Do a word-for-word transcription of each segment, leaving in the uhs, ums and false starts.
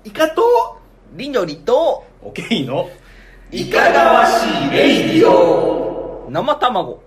イカとりのりとオケイのいかがわしいレイディオ生卵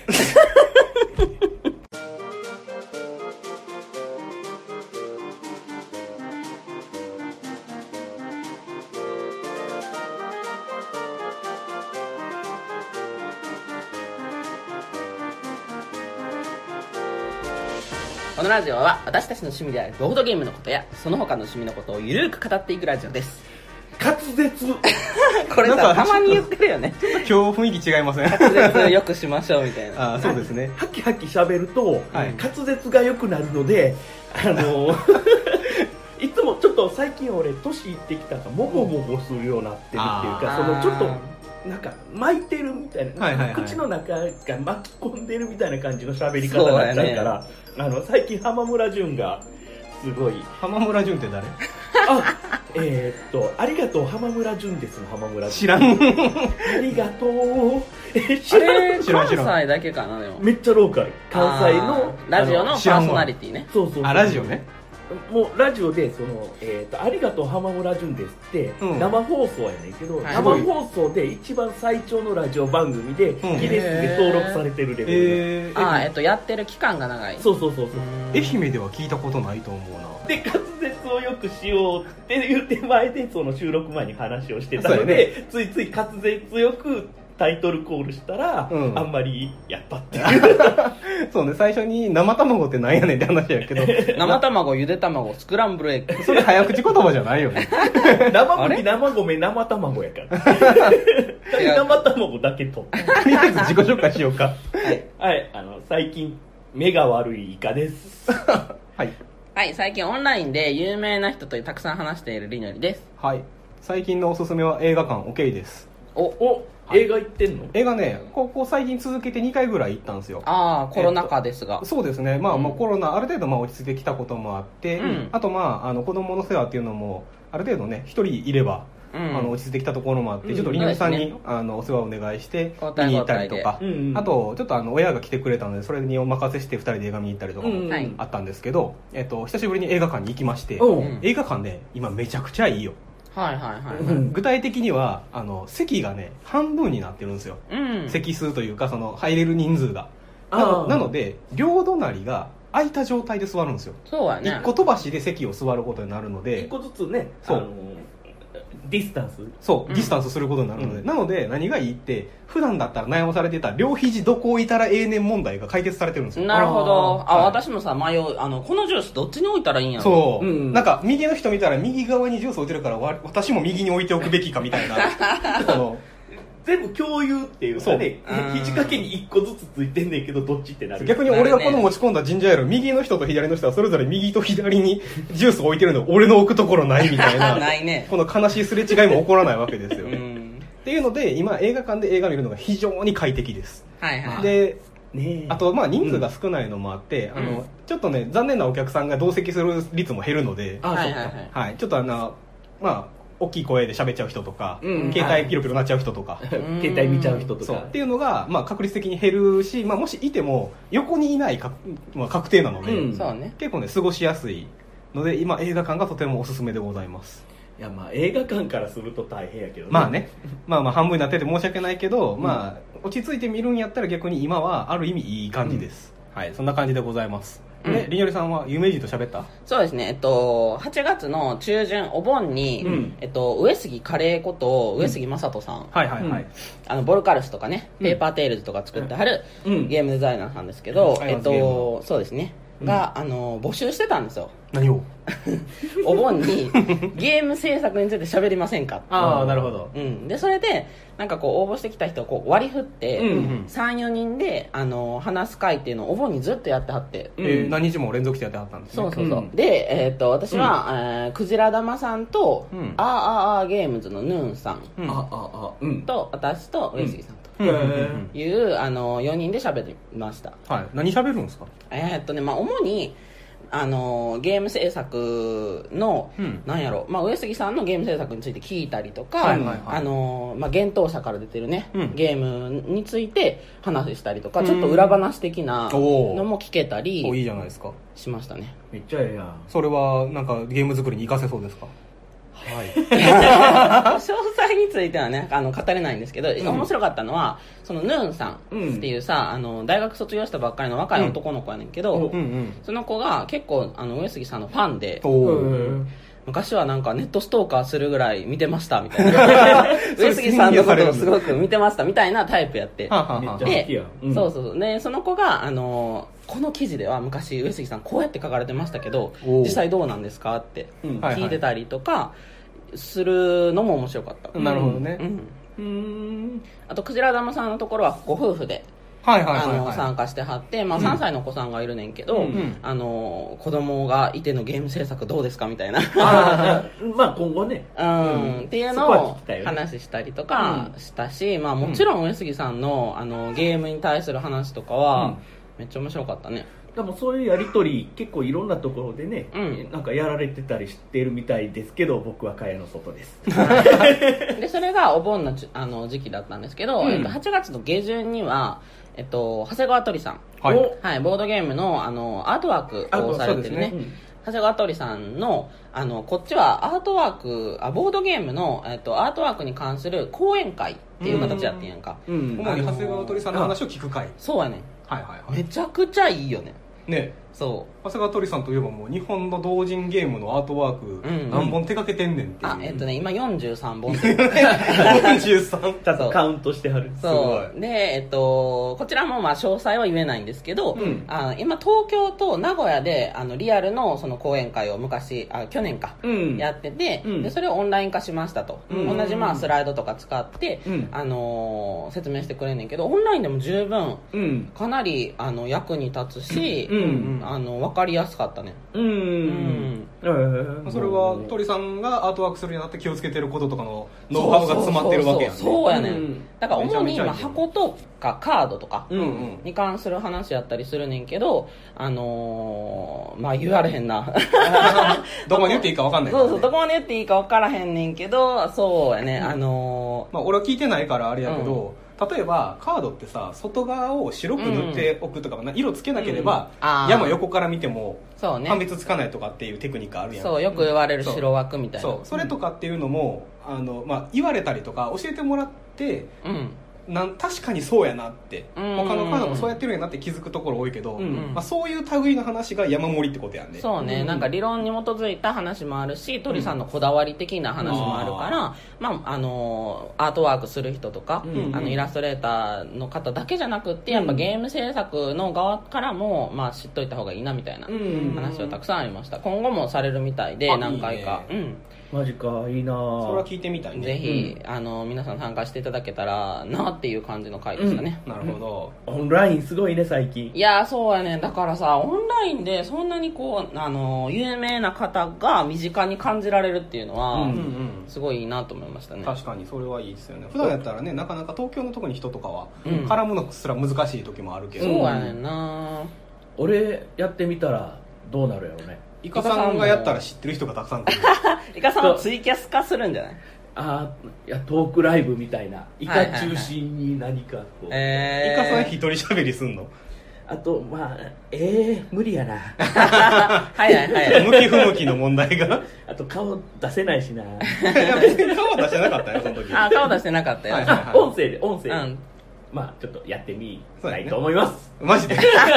このラジオは私たちの趣味であるボードゲームのことやその他の趣味のことをゆるく語っていくラジオです。 滑舌これさたまに言ってるよね。 今日雰囲気違いません？ 滑舌よくしましょうみたいな。 あ、そうですね。 ハキハキ喋ると、 はい、 滑舌が良くなるので、あのいつもちょっと最近俺年いってきたからモゴモゴするようになってるっていうか、そのちょっとなんか巻いてるみたいな、はいはいはい、口の中が巻き込んでるみたいな感じの喋り方になっちゃうから、ね、あの最近浜村淳がすごい。 浜村淳って誰？ あ、えー、っとありがとう浜村淳ですの浜村淳。 知らん。 ありがとう。え知らん。 知らん。関西だけかな。でもめっちゃローカル。関西のラジオのパーソナリティね。 そうそうそう。 あ、ラジオね。 もうラジオでその、えー、とありがとう浜村淳ですって、うん、生放送やねんけど、はい、生放送で一番最長のラジオ番組で、うん、ギネスで登録されてるレベル、 えー、あ、えっとやってる期間が長い。 そうそうそうそう。 愛媛では聞いたことないと思うな。 で滑舌をよくしようっていう手前でその収録前に話をしてたので、ね、ついつい滑舌よくタイトルコールしたら、うん、あんまりやったっていうそうね、最初に生卵ってなんやねんって話やけど生卵、ゆで卵、スクランブルエッグそれ早口言葉じゃないよね生麦、生米、生卵やから生卵だけととりあえず自己紹介しようかはい、はい、あの最近目が悪いイカですはいはい、最近オンラインで有名な人とたくさん話しているりのりです。 はい、最近のおすすめは映画館オケイです。 おお、はい、映画行ってんの？ 映画ね、ここ最近続けてにかいぐらい行ったんですよ。 ああ、コロナ禍ですが、 えっと、そうですね、まあ、うん、まあコロナある程度まあ落ち着いてきたこともあって、うん、あとまああの子供の世話っていうのもある程度ね一人いれば、うん、あの落ち着いてきたところもあって、うん、ちょっとりのりさんに、ね、あのお世話をお願いして見に行ったりとか、うんうん、あとちょっとあの親が来てくれたのでそれにお任せしてふたりで映画見に行ったりとかもあったんですけど、うん、えっと、久しぶりに映画館に行きまして、うん、映画館ね今めちゃくちゃいいよ。 はいはいはい、 うん、具体的にはあの席がね半分になってるんですよ、うん、席数というかその入れる人数がな, なので両隣が空いた状態で座るんですよ。 そうやね、 いっこ飛ばしで席を座ることになるのでいっこずつね、 そう、 あのディスタンスそう、うん、ディスタンスすることになるので、うん、なので何がいいって普段だったら悩まされてた両肘どこ置いたらええねん問題が解決されてるんですよ。 なるほど。あ、はい、私もさ迷う、あのこのジュースどっちに置いたらいいんやろ。 そう、うん、なんか右の人見たら右側にジュース置いてるから私も右に置いておくべきかみたいなその全部共有っていうかね、肘掛けにいっこずつついてんねんけどどっちってなる。 逆に俺がこの持ち込んだジンジャーエール、右の人と左の人はそれぞれ右と左にジュースを置いてるので俺の置くところないみたいなない、ね、 この悲しいすれ違いも起こらないわけですよ、うん、っていうので今映画館で映画見るのが非常に快適です、 はいはい、 でね、あとまあ人数が少ないのもあって、うん、あのちょっとね残念なお客さんが同席する率も減るので、 あ、 はいはいはい、 はい、ちょっとあのまあ大きい声で喋っちゃう人とか、うん、携帯ピロピロなっちゃう人とか、 はい、携帯見ちゃう人とかっていうのが、まあ、確率的に減るし、まあ、もしいても横にいないか、まあ、確定なので、 うん、そうね、 結構ね過ごしやすいので今映画館がとてもおすすめでございます。 いや、まあ映画館からすると大変やけどね、 まあね、まあまあ半分になってて申し訳ないけど、うん、まあ落ち着いて見るんやったら逆に今はある意味いい感じです、うん、はい、そんな感じでございます。で、りのりさんは有名人と喋った？ そうですね、えっと、はちがつの中旬お盆に、うん、えっと、上杉カレーこと上杉雅人さん、うん、 はいはいはい、 あのボルカルスとかね、ペーパーテイルズとか作ってはる、うん、ゲームデザイナーさんですけど、うん、えっと、そうですね、が、あの募集してたんですよ。 何をお盆にゲーム制作について喋りませんかああ、なるほど、 うん、でそれでなんかこう応募してきた人をこう割り振って、うんうん、さん、よにんであの話す会っていうのをお盆にずっとやってはって、 うん、えー、何日も連続してやってはったんですね。 そうそうそう、うん、で、えー、と私は、うん、えー、クジラ玉さんと、うん、あーあーあーゲームズのヌーンさん、 うん、あああ、うん、 と私と上杉さんと、うん、いう、うん、あのよにんで喋りました。 はい、何喋るんですか？ えー、っとね、まあ主にあのゲーム制作の、うん、なんやろ、まあ、上杉さんのゲーム制作について聞いたりとか、はいはいはい、あのまあ、幻冬舎から出てるね、うん、ゲームについて話したりとか、うん、ちょっと裏話的なのも聞けたりおいいじゃないですか。 しましたね。 めっちゃええやん。 それはなんかゲーム作りに活かせそうですか？ はい、詳細についてはねあの語れないんですけど、うん、面白かったのはそのヌーンさんっていうさ、うん、あの大学卒業したばっかりの若い男の子やねんけど、うん、その子が結構あの上杉さんのファンで、昔はなんかネットストーカーするぐらい見てましたみたいな上杉さんのことをすごく見てましたみたいなタイプやってで、うん、そうそうでその子があのこの記事では昔上杉さんこうやって書かれてましたけど実際どうなんですかって聞いてたりとかするのも面白かった、 うん、なるほどね、 うん、うーんあとクジラダムさんのところはご夫婦で参加してはって、まあ、さんさいのお子さんがいるねんけど、うん、あの子供がいてのゲーム制作どうですかみたいなあまあ今後ね、 うん、っていうのを話したりとかしたし、まあ、もちろん上杉さん の, あのゲームに対する話とかはめっちゃ面白かったね。 でもそういうやり取り結構いろんなところでね、うん、なんかやられてたりしてるみたいですけど僕は蚊帳の外ですでそれがお盆 の, あの時期だったんですけど、うん、えっと、はちがつの下旬には、えっと、長谷川鳥さん、はいはい、ボードゲーム の, あのアートワークをされてるね、長谷川鳥さん の, あのこっちはアートワークあボードゲーム の、えっと、アートワークに関する講演会っていう形やってんやんか、 うん、主に長谷川鳥さんの話を聞く会。 そうやね、 はいはいはい、 めちゃくちゃいいよね。 ね、 そう長谷川鳥さんといえばもう日本の同人ゲームのアートワーク何本手掛けてんねんっていう、 うん、あえっとね今よんじゅうさんぼんよんじゅうさんちゃんとカウントしてはる。 そうで、えっと、こちらもまあ詳細は言えないんですけど、うん、あ今東京と名古屋であのリアル の, その講演会を昔あ去年か、うん、やってて、うん、でそれをオンライン化しましたと、うん、同じまあスライドとか使って、うん、あのー、説明してくれんねんけどオンラインでも十分、うん、かなりあの役に立つし、うん、あの分かりやすかったね。うん、 うんえー、それは鳥さんがアートワークするようになって気をつけてることとかのノウハウが詰まってるわけやんね。 そうやね、うん、だから主に今箱とかカードとかに関する話やったりするねんけど、あのー、まあ言われへんなどこまで言っていいか分かんないから、ね、 そうそうどこまで言っていいか分からへんねんけどそうやね、うん、あのー、 まあ俺は聞いてないからあれやけど、うん、例えばカードってさ外側を白く塗っておくとか、うん、色つけなければ、うん、山横から見ても判別つかないとかっていうテクニックあるやん。 そうよく言われる白枠みたいな。 そうそれとかっていうのもあの、まあ、言われたりとか教えてもらって、うんなん確かにそうやなって他のカードもそうやってるんやなって気づくところ多いけど、うんうんまあ、そういう類の話が山盛りってことやんね。 そうね、うん、なんか理論に基づいた話もあるし鳥さんのこだわり的な話もあるから、うんまあ、あのアートワークする人とか、うん、あのイラストレーターの方だけじゃなくってやっぱゲーム制作の側からも、まあ、知っといた方がいいなみたいな話はたくさんありました。今後もされるみたいで何回かいい、ねうんマジかいいなそれは聞いてみたいね。 ぜひ、うん、あの皆さん参加していただけたらなっていう感じの回でしたね、 うん、なるほど。 オンラインすごいね最近。 いやそうやねだからさオンラインでそんなにこうあの有名な方が身近に感じられるっていうのは、うんうん、すごいいいなと思いましたね。 確かにそれはいいですよね。普段やったらねなかなか東京の特に人とかは、うん、絡むのすら難しい時もあるけど、 そうやねんな。 俺やってみたらどうなるやろうね。 イカさんがやったら知ってる人がたくさん来るイカさんはツイキャス化するんじゃない？ あいやトークライブみたいなイカ中心に何かこう、 はいはいはいえー、イカさん一人喋りすんの？ あとまあえー、無理やなはいはいはい向き不向きの問題があと顔出せないしないや別に顔出してなかったよその時。 あ顔出してなかったよ、はいはいはい、 音声で音声で、うん、まあちょっとやってみたいと思います、 ね、マジで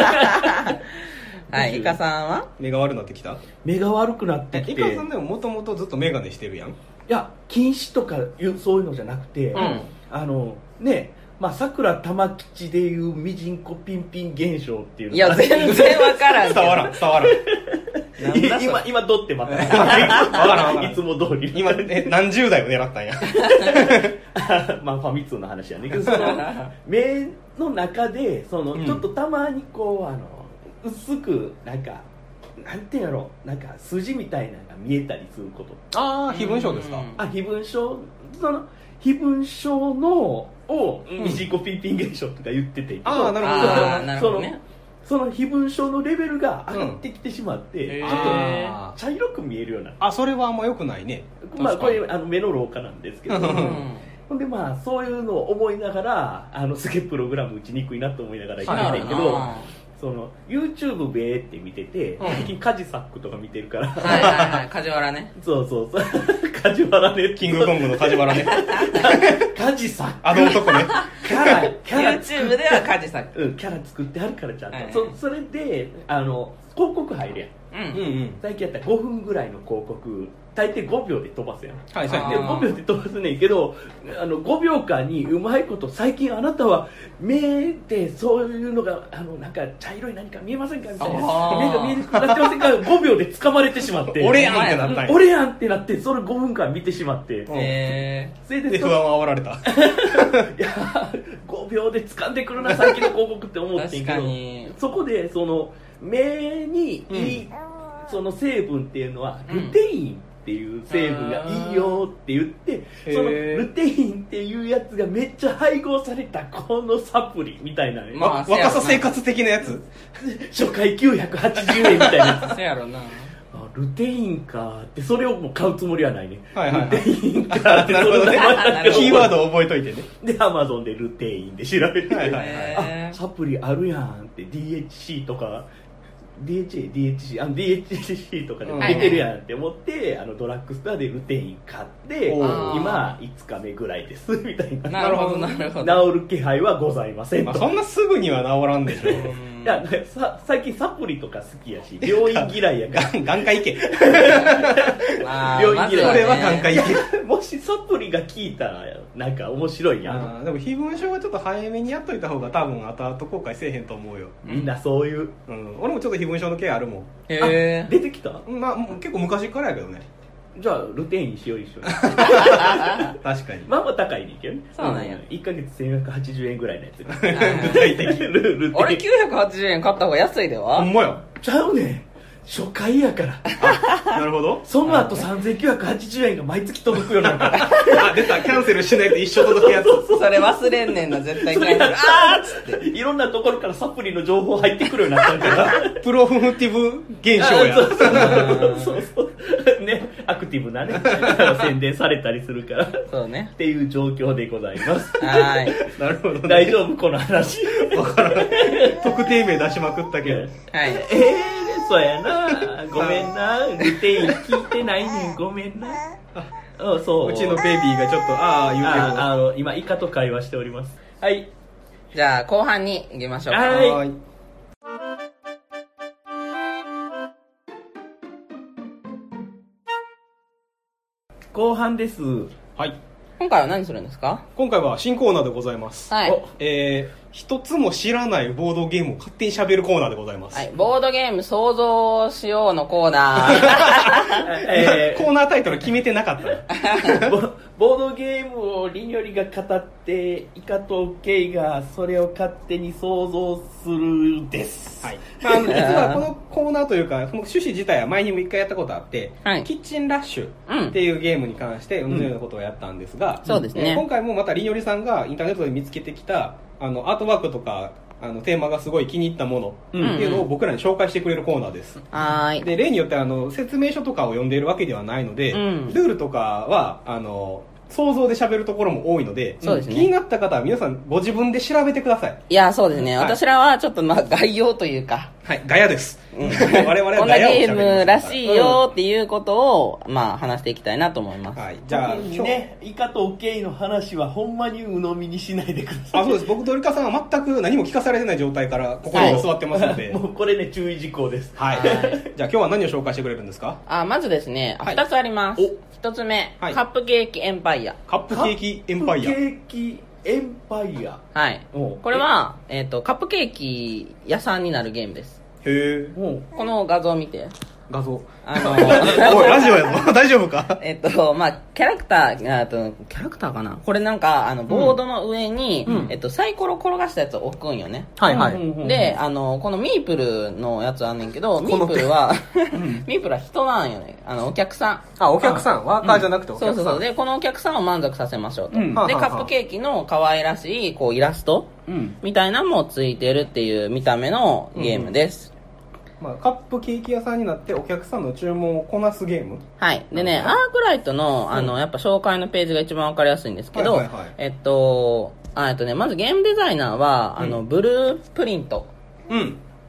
はい、イカさんは目が悪くなってきた？ 目が悪くなってきて。 イカさんでももともとずっとメガネしてるやん。いや近視とかいうそういうのじゃなくて、うん、あのねまあさくら玉吉でいうミジンコピンピン現象っていうのいや全然わからん伝わらん伝わらん今今どってまた分からんいつも通り今え何十代を狙ったんやまあファミ通の話やねんけどその目の中でその、うん、ちょっとたまにこうあの薄くなんかなんてやろうなんか筋みたいなのが見えたりすること。 ああ飛蚊症ですか？ あ飛蚊症その飛蚊症のをミジンコピンピン現象とか言ってて、 ああなるほどなるほどね。 その飛蚊症のレベルが上がってきてしまって、うん、ちょっと茶色く見えるような。 あそれはあんま良くないね。 まあこれあの目の老化なんですけど、ほんでまあそういうのを思いながらあのすげえプログラム打ちにくいなと思いながらいけないんだけど。 その YouTube べーって見てて、最近カジサックとか見てるからはいはいはい梶原ねそうそうそうカジ原ねキングコングの梶原ねカジサックあの男ねキャラキャラ YouTube では梶サックうんキャラ作ってあるからちゃんと、 はいはいそそれであの広告入るやんうんうんうん最近やったらごふんぐらいの広告大抵ごびょうで飛ばすやんはいそうやねでごびょうで飛ばすねんけどあのごびょうかんにうまいこと最近あなたは目でそういうのがあのなんか茶色い何か見えませんかみたいなあー目が見えにくくなってませんかごびょうで掴まれてしまって俺やんってなったんや俺やんってなってそれごふんかん見てしまってうんへそれでそで不安を煽られたいやごびょうで掴んでくるな最近の広告って思ー確かってんけどにそこでその目にいい、その成分っていうのはルテインっていう成分がいいよって言って、 うんそのへールテインっていうやつがめっちゃ配合されたこのサプリみたいなね、 まあわ若さ生活的なやつ初回きゅうひゃくはちじゅうえんみたいなやつせやろなあルテインかってそれをもう買うつもりはないね、 はいはいはいルテインかってなるほどねその名前だけキーワードを覚えといてねでアマゾンでルテインで調べて、 はいはいへあサプリあるやんって ディーエイチシー とか ディーエイチエー、ディーエイチシー、あの ディーエイチシー とかで出てるやんって思って、あのドラッグストアでルテイン買っておー今いつかめぐらいですみたいななるほどなるほど治る気配はございませんと、 まあそんなすぐには治らんでしょいやさ最近サプリとか好きやし病院嫌いやから眼眼科行けまあ病院嫌いまずはねこれは眼科行けもしサプリが効いたらなんか面白いやん、 あーでも飛蚊症はちょっと早めにやっといた方が多分後々後悔せえへんと思うよ、 みんなそういううん、俺もちょっと飛蚊症の系あるもんへあえ出てきたまあもう結構昔からやけどねじゃあルテインにしよう一緒に確かにまあまあ高いねんけどねそうなんやいっかげつせんよんひゃくはちじゅうえんぐらいのやつ具体的ルルテイン俺きゅうひゃくはちじゅうえん買った方が安いでほはんまやちゃうねん初回やからなるほどその後さんぜんきゅうひゃくはちじゅうえんが毎月届くようになるからあ出たキャンセルしないと一生届くやつそれ忘れんねんな絶対それがあーっつっていろんなところからサプリの情報入ってくるようになったからプロフティブ現象やあそうそうそうそうねアクティブなね宣伝されたりするからっそうねていう状況でございますはいなるほど、ね、 大丈夫この話わからない特定名出しまくったけどはいええー、そうやなごめんなルテイン聞いてないねんごめんなあそううちのベイビーがちょっとああ言うてるああの今イカと会話しておりますはいじゃあ後半に行きましょうかはいはい後半ですはい今回は何するんですか？ 今回は新コーナーでございます、 はいおえー、一つも知らないボードゲームを勝手に喋るコーナーでございます、 はい、ボードゲーム想像しようのコーナーえコーナータイトル決めてなかったー、ボボードゲームをりにょりが語ってイカとケイがそれを勝手に想像するですはい、まあ、あの実はこのコーナーというかその趣旨自体は前にも一回やったことあって、 はいキッチンラッシュっていうゲームに関して同じようなことをやったんですが、 そうですねえー今回もまたりのりさんがインターネットで見つけてきたあのアートワークとかあのテーマがすごい気に入ったものっていうのを僕らに紹介してくれるコーナーです、 はーいで例によってあの説明書とかを読んでいるわけではないので、 うんルールとかはあの想像で喋るところも多いので、 そうですね気になった方は皆さんご自分で調べてください。 いやそうですね、 はい私らはちょっとまあ概要というか、 はい、ガヤです。 うん我々はこんなガヤを喋りゲますームらしいよっていうことを、まあ話していきたいなと思います、 はい、じゃあ、 特にねイカとケイの話はほんまに鵜呑みにしないでくださいあ、そうです。僕とリカさんは全く何も聞かされてない状態からここに座ってますので。 もうこれね注意事項ですはい。 はいじゃあ今日は何を紹介してくれるんですか？ あまずですね、あはいふたつあります。 おひとつめ、 はいカップケーキエンパイア。 カップケーキエンパイア。 カップケーキエンパイアはい。 おうこれは、えっ、と、カップケーキ屋さんになるゲームです。 へえ。 もうこの画像を見て。 画像。 あのおい、ラジオやぞ。大丈夫か？ えっと、まあ、キャラクター、あと、キャラクターかなこれなんか、あの、ボードの上に、 うんえっと、サイコロ転がしたやつを置くんよね。 はいはい。 うんうんうんで、あの、このミープルのやつあんねんけど、ミープルは、ミープルは人なんよね。あの、お客さん。 あ、お客さん、ワーカーじゃなくてお客さん。 そうそうそう。で、このお客さんを満足させましょうと。 うんで、 はあはあカップケーキの可愛らしい、こう、イラストうんみたいなのもついてるっていう見た目のゲームです。 まあ、カップケーキ屋さんになってお客さんの注文をこなすゲーム。 はい。でね、アークライトの、あの、やっぱ紹介のページが一番わかりやすいんですけど、 はいはいはいえっと、あえっとね、まずゲームデザイナーは、あの、ブループリントうん。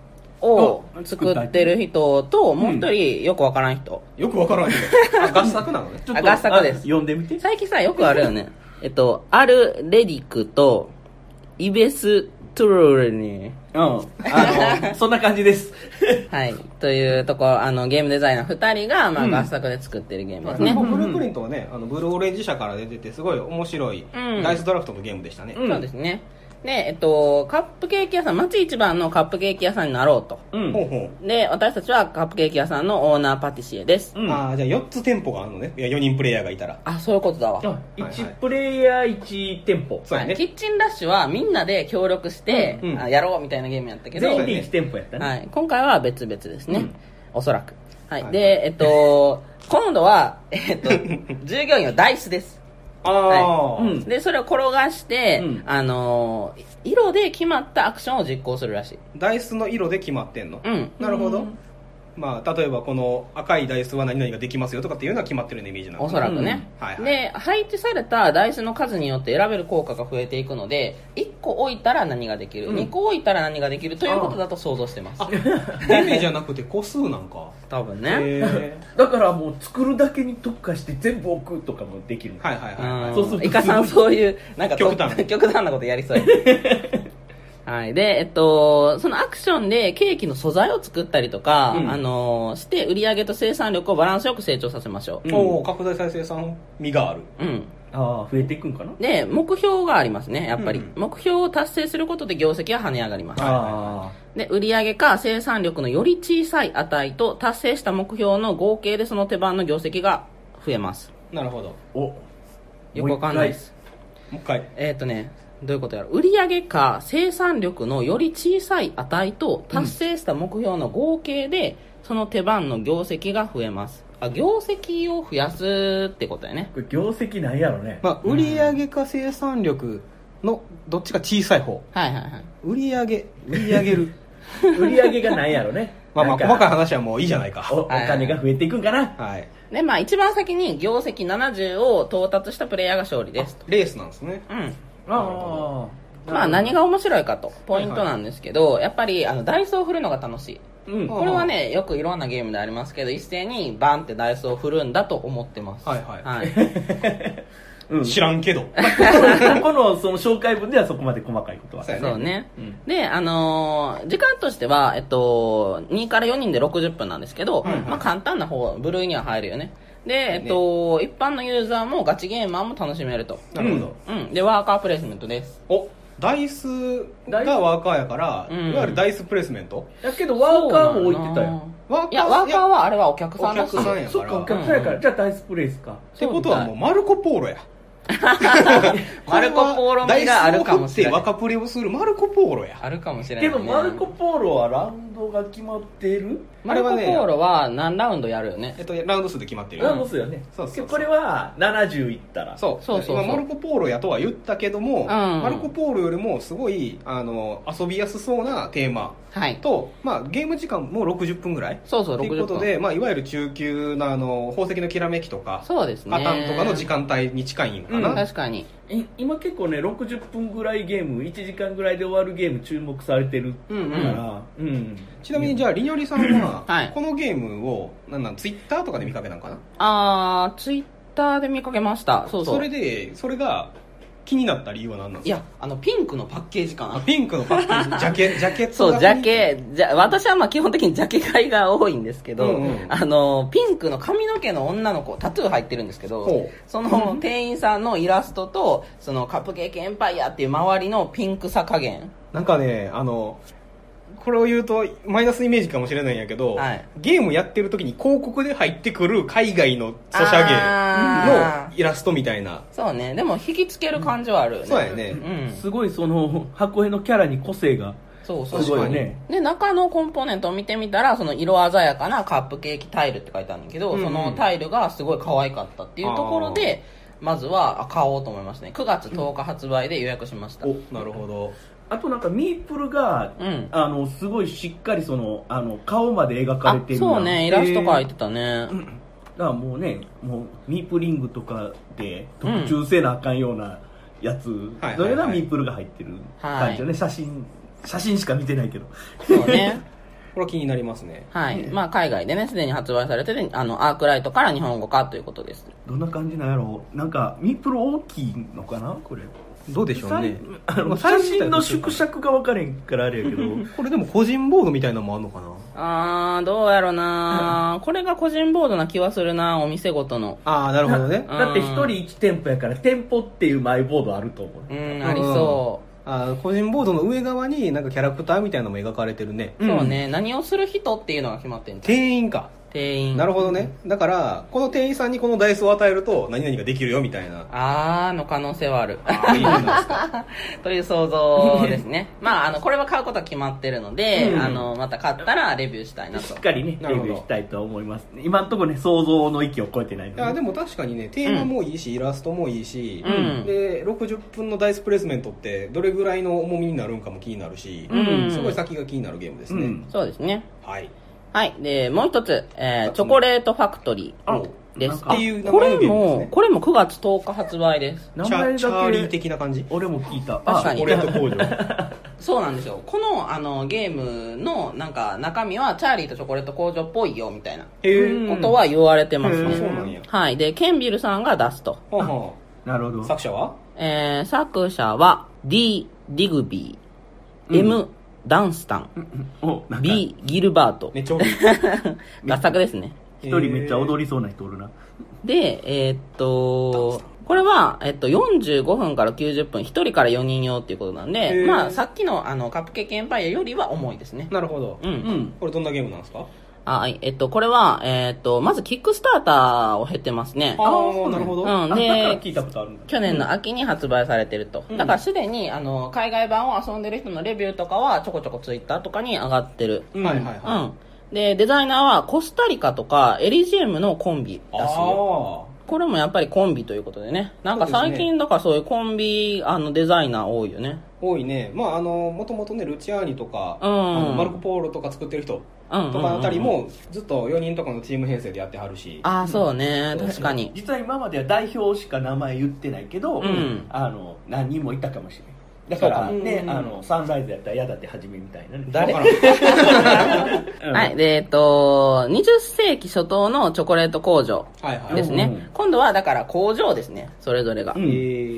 を作ってる人と、もう一人よくわからん人。 よくわからん人。あ、合作なのね。 あ、合作です。 読んでみて。 最近さ、よくあるよね。えっと、アル・レディクと、イベス・トゥルレニうん。あの、そんな感じです。 はい。というところ、あの、ゲームデザイナーふたりが、まあ、合作で作ってるゲームですね。 うん、ブループリントはね、あの、ブルーオレンジ社から出てて、すごい面白い、ダイスドラフトのゲームでしたね。 うん、そうですね。で、えっと、カップケーキ屋さん、町一番のカップケーキ屋さんになろうと。うん。で、私たちはカップケーキ屋さんのオーナーパティシエです。 うん、ああ、じゃあよっつ店舗があるのね。いや、よにんプレイヤーがいたら。 あ、そういうことだわ。 いちプレイヤーいち店舗。 そうね、はい。キッチンラッシュはみんなで協力して、うんうん、あやろうみたいなゲームやったけど。 全員でいち店舗やったね。 はい。今回は別々ですね。うん、おそらく。はい。はい、で、えっと、今度は、えっと、従業員はダイスです。 ああ、 はい、うん、でそれを転がして、うん、あのー、色で決まったアクションを実行するらしい。 ダイスの色で決まってんの。 うん、 なるほど。まあ、例えばこの赤いダイスは何々ができますよとかっていうのは決まってるイメージなのおそらくね、 うんはいはい、 で配置されたダイスの数によって選べる効果が増えていくのでいっこ置いたら何ができる、うん、にこ置いたら何ができるということだと想像してます。 ダメじゃなくて個数なんか多分ね。 だからもう作るだけに特化して全部置くとかもできる。 はいはいはい、はい、 そうするとイカさんそういうなんか極端極端なことやりそうやはい。で、えっと、そのアクションでケーキの素材を作ったりとか、うん、あの、して売り上げと生産力をバランスよく成長させましょう。 うん、おー、拡大再生産味がある。 うん。 ああ、増えていくんかな。 で、目標がありますね、やっぱり。うん、目標を達成することで業績は跳ね上がります。 あで、売上か生産力のより小さい値と達成した目標の合計でその手番の業績が増えます。 なるほど。 お、 よくわかんないです。 もう一回。 えっとね、どういうことやろ。売上か生産力のより小さい値と達成した目標の合計で、うん、その手番の業績が増えます。あ、業績を増やすってことやね。 これ業績なんやろね。 まあ、売上か生産力のどっちか小さい方。 はいはいはい。 売上、売り上げる。 売上がなんやろね。 まあまあ細かい話はもういいじゃないか。 お、お金が増えていくんかな。 はい。 で、まあ一番先に業績ななじゅうを到達したプレイヤーが勝利です。 レースなんですね。 うん。 ああ。 まあ何が面白いかとポイントなんですけど、はいはい、やっぱりあのダイスを振るのが楽しい、うん、これはねよくいろんなゲームでありますけど一斉にバンってダイスを振るんだと思ってます。 はいはい、 はいうん、知らんけどここのその紹介文ではそこまで細かいことはそうね、そうね、うん、であのー、時間としては、えっと、にからよにんでろくじゅっぷんなんですけど、はいはい、まあ、簡単な方部類には入るよね。で、えっと、ね、一般のユーザーもガチゲーマーも楽しめると。 なるほど、 うん、でワーカープレイスメントです。 おダイスがワーカーやから、うん、いわゆるダイスプレイスメントだけどワーカーも置いてたよ。 ワーカーいやワーカーはあれはお客さんだし。 お客さんやから。 そっかお客さんやから、うん、じゃあダイスプレイスかってことはもうマルコ・ポーロやマルコ・ポーロ味があるかもしれない。 ダイスを振って若プレをするマルコ・ポーロやあるかもしれない、ね、 けどマルコ・ポーロはラウンドが決まってる。 マルコ・ポーロは何ラウンドやるよね。 えっとラウンド数で決まってるラウンド数よね。そうそうそう。これはななじゅういったらそうそうそうそう。マルコ・ポーロやとは言ったけども、うん、マルコ・ポーロよりもすごいあの遊びやすそうなテーマと、はい、まあ、ゲーム時間もろくじゅっぷんぐらいそうそうということで、まあ、いわゆる中級なあの宝石のきらめきとかそうですねパターンとかの時間帯に近いんかな、 うん、確かに今結構ねろくじゅっぷんぐらいゲームいちじかんぐらいで終わるゲーム注目されてるから、うんうんうん、 ちなみにじゃありにょりさんは、はい、このゲームをなんなんツイッターとかで見かけたんかな。 あーツイッターで見かけました。そうそう。 それでそれが気になった理由は何なんですか。 いやあのピンクのパッケージかな。 ピンクのパッケージジャケジャケットそうジャケじゃ私はまあ基本的にジャケ買いが多いんですけど、うんうん、あのピンクの髪の毛の女の子タトゥー入ってるんですけど、その店員さんのイラストとそのカップケーキエンパイアっていう周りのピンクさ加減なんかねあのこれを言うとマイナスイメージかもしれないんやけど、はい、ゲームやってる時に広告で入ってくる海外のソシャゲのイラストみたいな。 そうね。でも引きつける感じはあるよね、うん、 そうやね、 うん、すごいその箱絵のキャラに個性がそうそうすごいね。 で中のコンポーネントを見てみたらその色鮮やかなカップケーキタイルって書いてあるんだけど、うんうん、そのタイルがすごい可愛かったっていうところでまずは買おうと思いましたね。くがつとおか発売で予約しました、 うん、おなるほど。 あとなんかミープルが、うん、あのすごいしっかりそのあの顔まで描かれてる。 そうねイラスト描いてたね、 えー、だからもうねもうミープリングとかで特注せなあかんようなやつ、うん、それがミープルが入ってる感じよね、はい、写真写真しか見てないけどそうねこれは気になりますね。 はい。まあ、海外でね、すでに発売されてて、あの、アークライトから日本語化ということです。 どんな感じなんやろう。なんか、ミープル大きいのかなこれ。 どうでしょうね。 あの写真の縮尺が分かれんからあれやけどこれでも個人ボードみたいなのもあるのかな。 あーどうやろなこれが個人ボードな気はするな、お店ごとの。 ああ、なるほどね。 だって一人一店舗やから店舗っていうマイボードあると思う。 うん、ありそう。 あ個人ボードの上側になんかキャラクターみたいなのも描かれてるね。 そうね、何をする人っていうのが決まってんじゃん。 店員か。 店員。 なるほどね。だからこの店員さんにこのダイスを与えると何々ができるよみたいな。 あーの可能性はある。 あいいじゃないですかという想像ですね。まああのこれは買うことは決まってるので、うん、あのまた買ったらレビューしたいなと。 しっかりねレビューしたいと思います。今のところね想像の域を超えてないので、ね。 いやでも確かにねテーマもいいし、うん、イラストもいいし、 うん、 でろくじゅっぷんのダイスプレイスメントってどれぐらいの重みになるんかも気になるし、 うん、 すごい先が気になるゲームですね。うん、 そうですね。 はい。 はい。で、もう一つ、えー、チョコレートファクトリーです。 っていう名これ前のゲームですね。 も、これもくがつとおか発売です。 名前だけチャーリー的な感じ。 俺も聞いた。 確かに。 チョコレート工場。 そうなんですよ。この、あの、ゲームの、なんか、中身は、チャーリーとチョコレート工場っぽいよ、みたいな。ことは言われてますね。 そうなんや。 はい。で、ケンビルさんが出すと。 ははなるほど。 作者はえー、作者は、D、ディグビー、M、ダンスタン、B、ギルバート。 めっちゃ合作ですね。 一人めっちゃ踊りそうな人おるな。 で、えー、っと、これは、えっと、よんじゅうごふんからきゅうじゅっぷん、ひとりからよにん用っていうことなんで、まあ、さっきの、あの、カップケーキエンパイアよりは重いですね。 なるほど。 うん。うん。 これどんなゲームなんですか？ はい。えっと、これは、えっと、まず、キックスターターを経てますね。 ああ、なるほど。 うん。で、 聞いたことあるんだ。 去年の秋に発売されてると。うん、だから、すでに、あの、海外版を遊んでる人のレビューとかは、ちょこちょこツイッターとかに上がってる。 うん、はいはいはい。 うん。で、デザイナーは、コスタリカとか、エリジウムのコンビらしいよ。これもやっぱりコンビということでね。なんか最近だからそういうコンビ、あの、デザイナー多いよね。 多いね。まあ、あの、もともとね、ルチアーニとか、 うん、 あのマルコ・ポーロとか作ってる人とかあたりも、ずっとよにんとかのチーム編成でやってはるし。 ああ、そうね、確かに。 実は今までは代表しか名前言ってないけど、うん、あの、何人もいたかもしれない。だからね、あの、サンライズやったら嫌だって始めみたいなね。 誰はい。で、えっと、にじゅっせいき初頭のチョコレート工場ですね。はいはい、今度はだから工場ですね。それぞれが。 うん、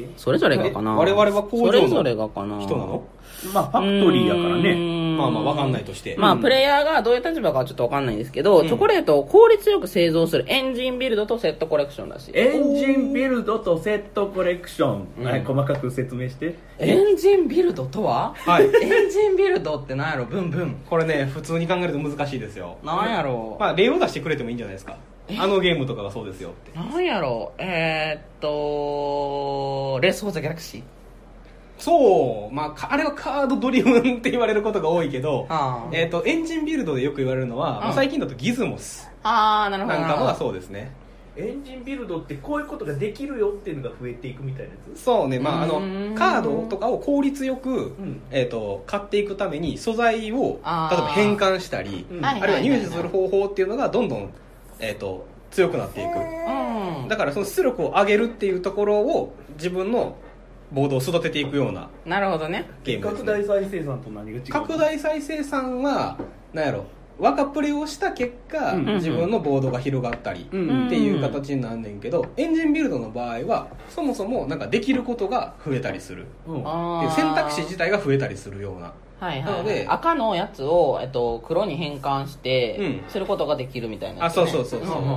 それぞれがかな。 我々は工場の人なの？ それぞれがかな。 まあ、ファクトリーやからね。 まあまあ、わかんないとして。 まあ、プレイヤーがどういう立場かはちょっとわかんないんですけど、うん、チョコレートを効率よく製造するエンジンビルドとセットコレクションらしい。 エンジンビルドとセットコレクション。うん、はい、細かく説明して。 エンジンビルドとは？ はい。エンジンビルドって何やろ？ブンブン。 これね、普通に考えると難しいですよ。 何やろ？ まあ、例を出してくれてもいいんじゃないですか。あのゲームとかがそうですよって。 何やろ？えー、っと、レース・フォー・ザ・ギャラクシー。 そう、まあ、あれはカードドリブンって言われることが多いけど、えー、とエンジンビルドでよく言われるのは、まあ、最近だとギズモスなんかのがそうですね。 エンジンビルドってこういうことができるよっていうのが増えていくみたいなやつ。 そうね、まあ、あのカードとかを効率よく、うん、えー、と買っていくために素材を例えば変換したり、うん、あるいは入手する方法っていうのがどんどん、えー、と強くなっていく、うん、だからその出力を上げるっていうところを自分のボードを育てていくようななるほどね。 ゲームですね。拡大再生産と何が違う？ 拡大再生産は何やろ、若プレをした結果、うん、自分のボードが広がったりっていう形になんねんけど、うん、エンジンビルドの場合はそもそもなんかできることが増えたりする、うん、っていう選択肢自体が増えたりするような。 はいはいはい、なので赤のやつを、えっと、黒に変換して、うん、することができるみたいな、ね、 あ、そうそうそうそう、うん、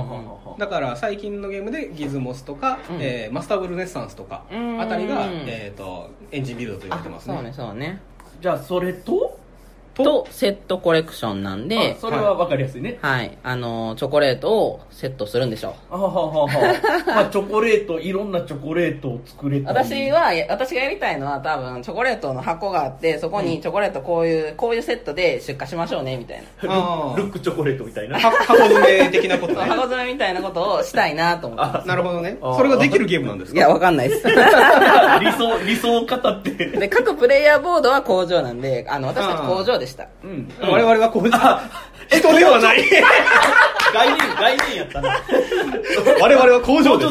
だから最近のゲームでギズモスとか、うん、えー、マスターブルネッサンスとかあたりが、えー、とエンジンビルドと言われてますね。 そうねそうね。 じゃあそれととセットコレクションなんで、 それは分かりやすいね。 はい、あのチョコレートをセットするんでしょう。 あはははまあチョコレート、いろんなチョコレートを作れたり。 私は私がやりたいのは多分チョコレートの箱があって、そこにチョコレートこういうこういうセットで出荷しましょうねみたいな。 あルックチョコレートみたいな。 箱詰め的なことね。 箱詰めみたいなことをしたいなと思ってます。 なるほどね。それができるゲームなんですか？ いやわかんないです。 理想理想を語って。 で各プレイヤーボードは工場なんで、あの私たち工場でした。 うん。我々は工場。人ではない。 概念概念やったな。 我々は工場です。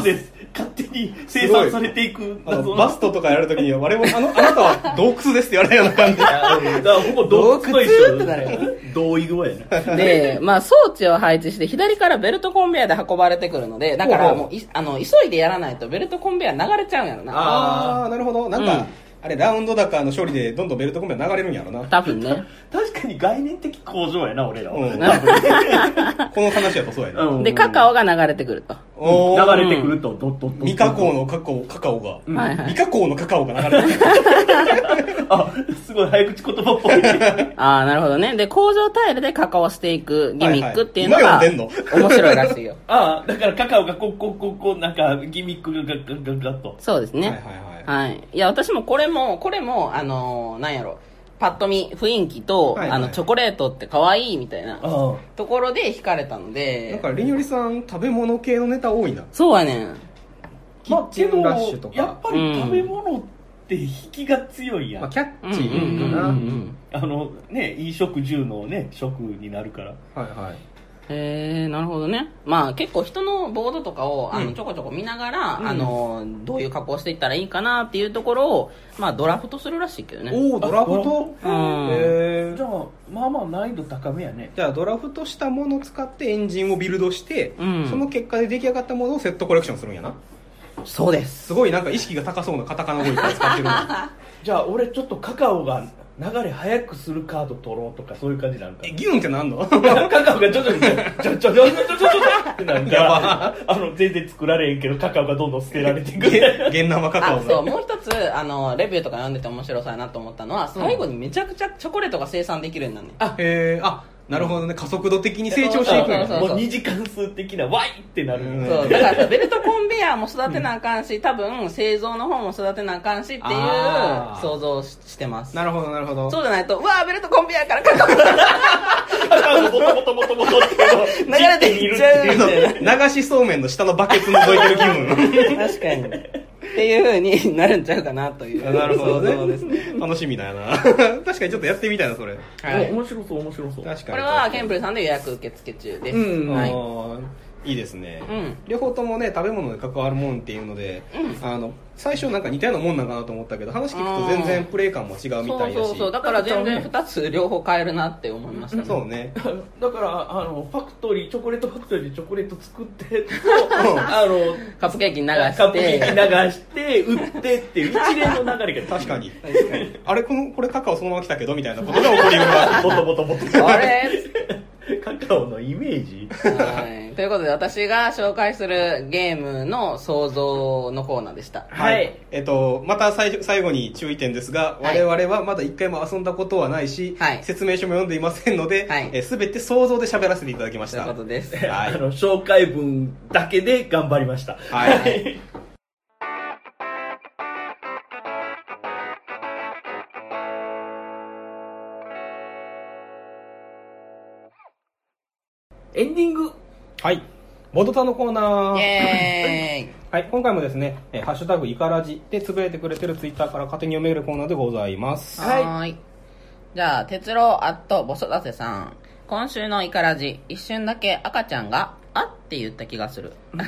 勝手に生産されていくあのバストとかやるときに我々あのあなたは洞窟ですって言われるような感じだからほぼ洞窟と一緒ってなるよ同意語やなで、まあ装置を配置して左からベルトコンベヤーで運ばれてくるので、だからもういあの急いでやらないとベルトコンベヤー流れちゃうんやろな。 ああなるほどなんか、うんあれラウンド高の勝利でどんどんベルトコンベヤー流れるんやろな多分ね確かに概念的向上やな俺らは、うん、 この話やとそうやね、 うん、でカカオが流れてくると流れてくると、うん、ドッドッドッ未加工のカカオカカオが、 うんはいはい、 未加工のカカオが流れてくるあすごい早口言葉っぽいああなるほどねで工場タイルでカカオしていくギミックっていうのが、 はいはい、今読んでんの面白いらしいよああだからカカオがこうこうこうこうなんかギミックがガッガッガッガッとそうですねはいはいはいはい、いや私もこれもこれもあのー、なんやろパッと見雰囲気と、はいはい、あのチョコレートって可愛いみたいなところで惹かれたのでなんかりにょりさん食べ物系のネタ多いなそうやねんキッチンラッシュとか、 まあ、やっぱり食べ物って引きが強いやん、 まあ、キャッチーかなあのね衣食住のね食になるからはいはいへえなるほどねまあ結構人のボードとかをあの、うん、ちょこちょこ見ながら、うん、あのどういう加工していったらいいかなっていうところをまあドラフトするらしいけどねおおドラフトうん、 へえじゃあまあまあ難易度高めやねじゃあドラフトしたものを使ってエンジンをビルドして、 うん、 その結果で出来上がったものをセットコレクションするんやなそうですすごいなんか意識が高そうなカタカナ語いっぱい使ってるじゃあ俺ちょっとカカオが流れ早くするカード取ろうとかそういう感じになるかえギュンってなんのカカオが徐々にちょちょちょちょちょちょちょってなるからあの全然作られへんけどカカオがどんどん捨てられていく現生カカオがそうもう一つあのレビューとか読んでて面白そうやなと思ったのは最後にめちゃくちゃチョコレートが生産できるようになるねあへえあなるほどね加速度的に成長していくんやもう二次関数的なワイってなるそうだからベルトコンベヤーも育てなあかんし多分製造の方も育てなあかんしっていう想像をしてますなるほどなるほどそうじゃないとうわーベルトコンベヤーからカカオカカオがボトボトボトボトって流れていっちゃうみたいな流しそうめんの下のバケツ覗いてる気分確かにっていう風になるんちゃうかなというなるほど、ね、 想像ですね楽しみだよな確かにちょっとやってみたいなそれ、 はい、面白そう面白そう確かにこれはケンプルさんで予約受付中です、 うんはい、 いいですね、 うん、 両方ともね食べ物に関わるもんっていうので、うん、あの最初なんか似たようなもんなんかなと思ったけど話聞くと全然プレイ感も違うみたいだしそうそうそうだから全然ふたつ両方買えるなって思いましたねそうねだからあのファクトリーチョコレートファクトリーでチョコレート作ってあのカップケーキ流してカップケーキ流して売ってっていう一連の流れが確かに確かにあれこのこれカカオそのまま来たけどみたいなことが起こりうるわボトボトボトあれカカオのイメージ、 はい、ということで私が紹介するゲームの想像のコーナーでしたはい、はい、えっと、また最最後に注意点ですが、はい、我々はまだ一回も遊んだことはないし、はい、説明書も読んでいませんので、はい、え全て想像で喋らせていただきましたということです、 はい、あの紹介文だけで頑張りましたはいエンディングはいボドタのコーナーイエーイはい、今回もですね、えー、ハッシュタグイカラジでつぶやいてくれてるツイッターから勝手に読めるコーナーでございますはいはいじゃあ哲郎アットボソダセさん今週のイカラジ一瞬だけ赤ちゃんがあって言った気がする、 はい、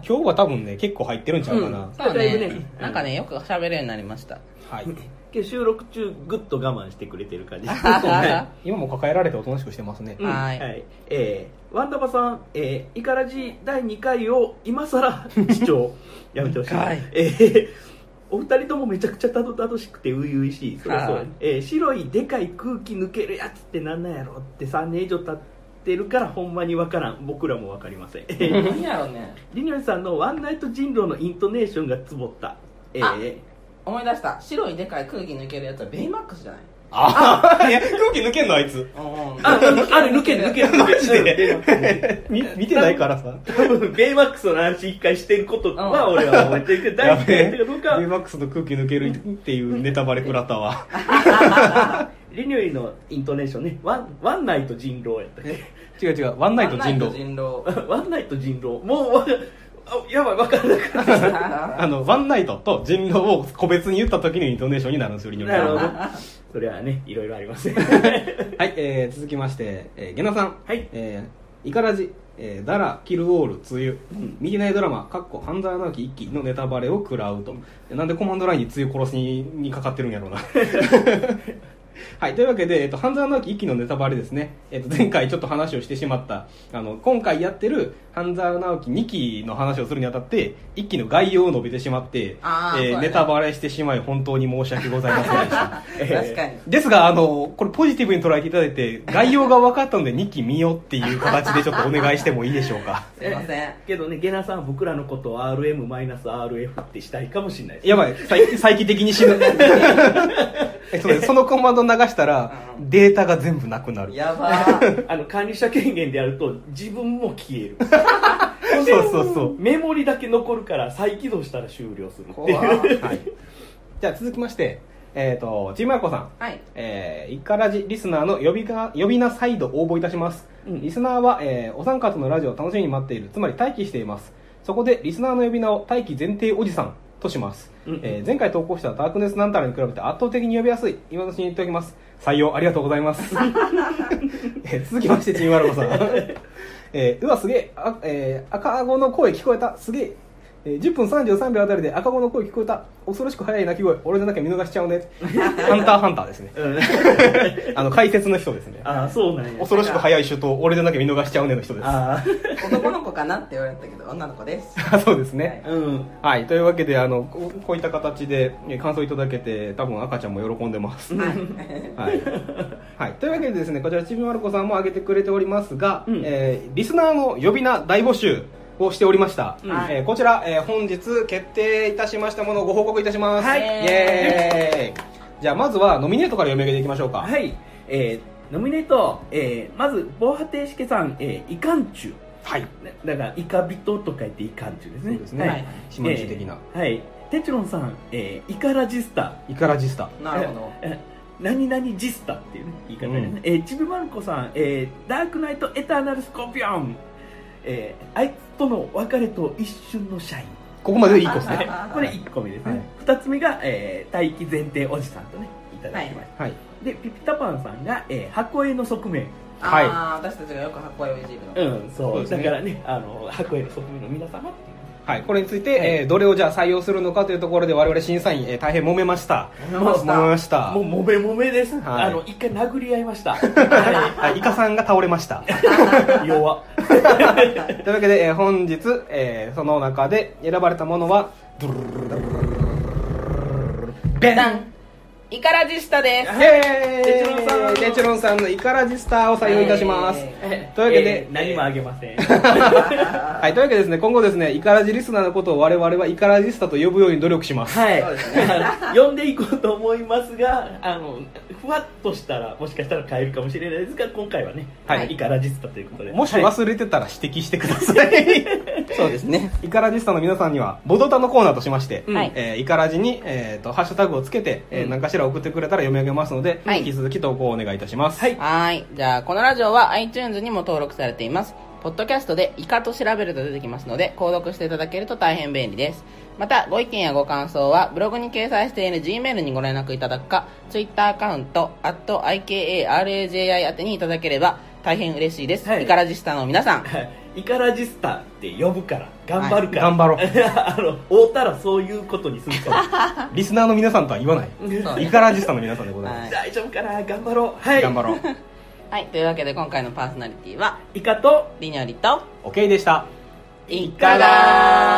今日は多分ね結構入ってるんちゃうかな、うん、 そうねなんかねよく喋るようになりましたはい今日収録中ぐっと我慢してくれてる感じですね今も抱えられておとなしくしてますね、 うん、はい、 はいえー、ワンダバさん、えー、イカラジだいにかいを今さら視聴やめてほしい、はいえー、お二人ともめちゃくちゃたどたどしくて初々しいそりゃそうや、えー、白いでかい空気抜けるやつってなんなんやろってさんねん以上経ってるからほんまに分からん僕らも分かりません何やろうねりにょりさんのワンナイト人狼のイントネーションがつぼった、えー思い出した白いでかい空気抜けるやつはベイマックスじゃないああいや空気抜けんのあいつああれ抜ける抜ける抜ける見, 見てないからさ多分ベイマックスの話一回してることは俺は覚えてるけど大体やってるかどうかベイマックスの空気抜けるっていうネタバレ食らったわリニューリのイントネーションねワン、ワンナイト人狼やったっけ違う違うワンナイト人狼ワンナイト人狼もうあやばい分からなくなったあのワンナイトと人狼を個別に言った時のイントネーションになるんですよリニョリさん。 なるほどそれはねいろいろありますねはい、えー、続きまして、えー、ゲナさん、 はいえー、イカラジえー、ダラ、キルウォール、梅雨、うん、見てないドラマ、かっこ半沢直樹一期のネタバレを食らうと。なんでコマンドラインに梅雨殺しに、にかかってるんやろうな。はい、というわけで、えっと、半沢直樹一期のネタバレですね、えっと、前回ちょっと話をしてしまったあの今回やってる半沢直樹にきの話をするにあたっていっきの概要を述べてしまって、えーね、ネタバレしてしまい本当に申し訳ございませんでしたえー、確かにですがあのこれポジティブに捉えていただいて概要が分かったのでにき見よっていう形でちょっとお願いしてもいいでしょうかすいませんけどねゲナさんは僕らのことを アールエム アールエフ ってしたいかもしれないです、 ね、やばい再帰的に死ぬそのコマンド流したらデータが全部なくなる。 やばあの管理者権限でやると自分も消えるそうそうそうメモリだけ残るから再起動したら終了するっていう、 はい、じゃあ続きまして、えー、とちーまる子さん、 はいえー、イカラジリスナーの呼びが呼び名再度応募いたします、うん、リスナーは、えー、お三方のラジオを楽しみに待っている、つまり待機しています。そこでリスナーの呼び名を待機前提おじさんとします、うんえー、前回投稿したダークネスなんたらに比べて圧倒的に呼びやすい、今のうちに言っておきます。採用ありがとうございます、えー、続きましてちんわるこさん、えー、うわすげえ、あ、えー、赤子の声聞こえた、すげえ、えー、じゅっぷんさんじゅうさんびょうあたりで赤子の声聞こえた、恐ろしく速い鳴き声、俺じゃなきゃ見逃しちゃうねハンターハンターですねあの解説の人ですね。 あそうなんや、 恐ろしく速い首都俺でなきゃ見逃しちゃうねの人です。 あ男の子かなって言われたけど女の子ですそうですね、 はい、うん、 はい、というわけであのこういった形で感想いただけて多分赤ちゃんも喜んでますはい、はいはい、というわけでですね、こちらちびまる子さんも挙げてくれておりますが、うんえー、リスナーの呼び名大募集をしておりました、うんえー、こちら、えー、本日決定いたしましたものをご報告いたします、はい、イエーイじゃあまずはノミネートから読み上げていきましょうか。 はい、えー、ノミネート、えー、まず防波堤しけさん、えー、イカンチュ、はい、だからイカビトと書いてイカンチュですね。 そうですね、はい、島人的な、 えー、はいテチロンさん、えー、イカラジスタ、 イカラジスタ、 なるほど、 えー何々ジスタっていう、ね、言い方ですね、うんえー、ちびまる子さん、えー、ダークナイトエターナルスコーピオン、えー、あいつとの別れと一瞬のシャイン、 ここまででいっこですねこれいっこめですね、はい、ふたつめが、えー、待機前提おじさんとねいただきました、はい、でピピタパンさんが、えー、箱絵の側面、 はい、あ私たちがよく箱絵をいじるの、うんそう、そうですね、だからねあの箱絵の側面の皆様っていうはい、これについて、はいえー、どれをじゃあ採用するのかというところで我々審査員、えー、大変揉めました揉めました揉めましたもう揉め揉めです、はい、あの一回殴り合いましたはい、イカさんが倒れました弱というわけで、えー、本日、えー、その中で選ばれたものはベタンイカラジスタです。 イエーイテチロンさんテチロンさんのイカラジスタを採用いたします、えー、というわけで、 えー、何もあげませんはいというわけでですね、今後ですねイカラジリスナーのことを我々はイカラジスタと呼ぶように努力します。 はい、そうですね、呼んでいこうと思いますがあのふわっとしたらもしかしたら変えるかもしれないですが今回はね、はい、イカラジスタということで、 もし忘れてたら指摘してください、はい、 そうですね、 イカラジスタの皆さんにはボドタのコーナーとしまして、 はいえー、イカラジに、えー、とハッシュタグをつけて、えー、何かしら送ってくれたら読み上げますので、はい、引き続き投稿をお願いいたします。 はい、はいじゃあこのラジオは iTunes にも登録されています。ポッドキャストでイカと調べると出てきますので購読していただけると大変便利です。またご意見やご感想はブログに掲載している Gmail にご連絡いただくか Twitter アカウント アット アイケーエーアールエージェーアイ 宛てにいただければ大変嬉しいです、はい、イカラジスタの皆さんイカラジスタって呼ぶから頑張るから、 はい、頑張ろうあの会うたらそういうことにするからリスナーの皆さんとは言わないイカラジスタの皆さんでございます、 はい、大丈夫かな頑張ろうはい頑張ろうはい、というわけで今回のパーソナリティはイカとリニョリとオケイでした。 いかがー